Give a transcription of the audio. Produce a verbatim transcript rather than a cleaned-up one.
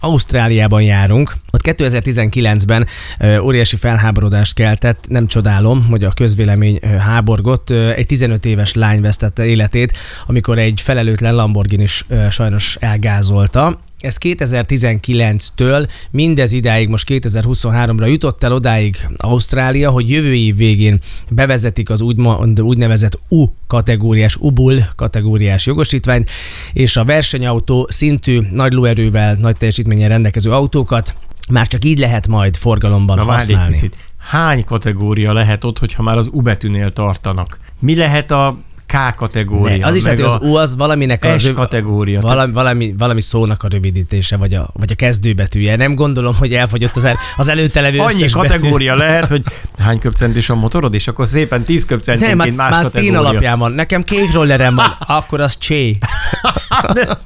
Ausztráliában járunk. Ott kétezer-tizenkilencben óriási felháborodást keltett, nem csodálom, hogy a közvélemény háborgott. Egy tizenöt éves lány vesztette életét, amikor egy felelőtlen Lamborghini is sajnos elgázolta. Ez kétezer-tizenkilenctől mindez idáig, most kétezer-huszonháromra jutott el odáig Ausztrália, hogy jövő év végén bevezetik az úgymond, úgynevezett U kategóriás, U B U L kategóriás jogosítványt, és a versenyautó szintű, nagy lóerővel, nagy teljesítménnyel rendelkező autókat már csak így lehet majd forgalomban Na, használni. Egy picit. Hány kategória lehet ott, hogyha már az U betűnél tartanak? Mi lehet a K kategória? Ne, az is lehet, hogy az U az valaminek a S röv... kategória. Valami, valami, valami szónak a rövidítése, vagy a, vagy a kezdőbetűje. Nem gondolom, hogy elfogyott az, el, az előtte levő Annyi összes kategória betű. lehet, hogy hány köbcentis a motorod, és akkor szépen tíz köbcentinként Nem, más már kategória. szín alapján van. Nekem kék rollerem van, akkor az csé.